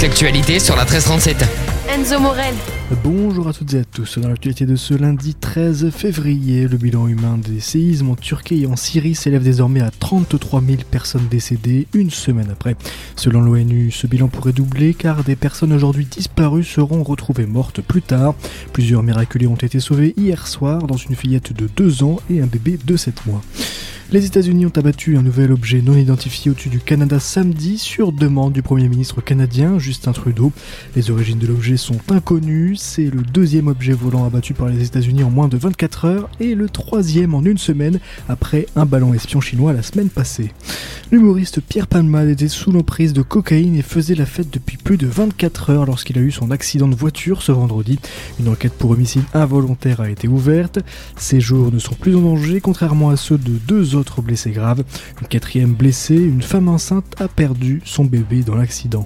l'actualité sur la 1337. Enzo Morel. Bonjour à toutes et à tous. Dans l'actualité de ce lundi 13 février, le bilan humain des séismes en Turquie et en Syrie s'élève désormais à 33 000 personnes décédées une semaine après. Selon l'ONU, ce bilan pourrait doubler car des personnes aujourd'hui disparues seront retrouvées mortes plus tard. Plusieurs miraculés ont été sauvés hier soir, dans une fillette de 2 ans et un bébé de 7 mois. Les États-Unis ont abattu un nouvel objet non identifié au-dessus du Canada samedi sur demande du Premier ministre canadien Justin Trudeau. Les origines de l'objet sont inconnues. C'est le deuxième objet volant abattu par les États-Unis en moins de 24 heures et le troisième en une semaine après un ballon espion chinois la semaine passée. L'humoriste Pierre Palmade était sous l'emprise de cocaïne et faisait la fête depuis plus de 24 heures lorsqu'il a eu son accident de voiture ce vendredi. Une enquête pour homicide involontaire a été ouverte. Ses jours ne sont plus en danger, contrairement à ceux de 2 autres blessés graves. Une 4e blessée, une femme enceinte, a perdu son bébé dans l'accident.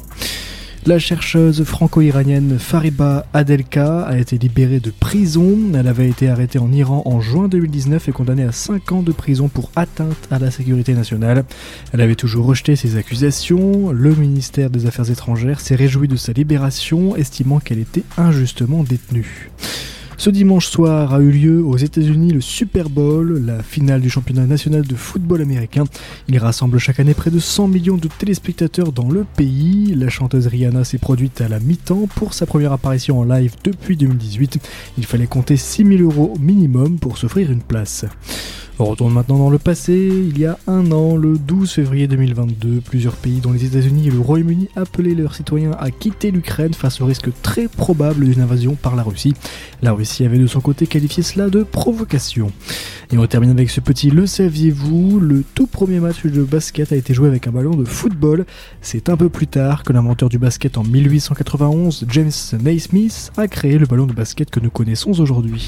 La chercheuse franco-iranienne Fariba Adelka a été libérée de prison. Elle avait été arrêtée en Iran en juin 2019 et condamnée à 5 ans de prison pour atteinte à la sécurité nationale. Elle avait toujours rejeté ces accusations. Le ministère des Affaires étrangères s'est réjoui de sa libération, estimant qu'elle était injustement détenue. Ce dimanche soir a eu lieu aux États-Unis le Super Bowl, la finale du championnat national de football américain. Il rassemble chaque année près de 100 millions de téléspectateurs dans le pays. La chanteuse Rihanna s'est produite à la mi-temps pour sa première apparition en live depuis 2018. Il fallait compter 6 000 € minimum pour s'offrir une place. On retourne maintenant dans le passé. Il y a un an, le 12 février 2022, plusieurs pays dont les États-Unis et le Royaume-Uni appelaient leurs citoyens à quitter l'Ukraine face au risque très probable d'une invasion par la Russie. La Russie avait de son côté qualifié cela de provocation. Et on termine avec ce petit le saviez-vous, le tout premier match de basket a été joué avec un ballon de football. C'est un peu plus tard que l'inventeur du basket en 1891, James Naismith, a créé le ballon de basket que nous connaissons aujourd'hui.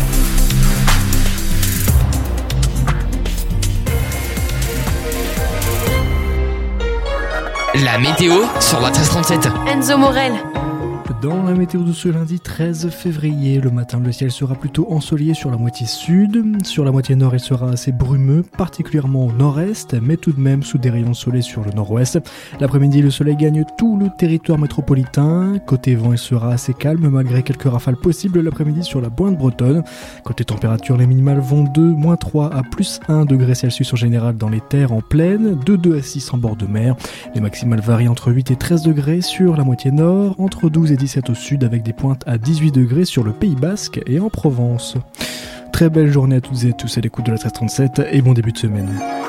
La météo sur la 1337. Enzo Morel. Dans la météo de ce lundi 13 février, le matin, le ciel sera plutôt ensoleillé sur la moitié sud. Sur la moitié nord, il sera assez brumeux, particulièrement au nord-est, mais tout de même sous des rayons de soleil sur le nord-ouest. L'après-midi, le soleil gagne tout le territoire métropolitain. Côté vent, il sera assez calme, malgré quelques rafales possibles l'après-midi sur la pointe bretonne. Côté température, les minimales vont de -3 à +1 degré Celsius en général dans les terres en plaine, de 2 à 6 en bord de mer. Les maximales varient entre 8 et 13 degrés sur la moitié nord, entre 12 et 17 au sud avec des pointes à 18 degrés sur le Pays Basque et en Provence. Très belle journée à toutes et à tous à l'écoute de la 1337 et bon début de semaine.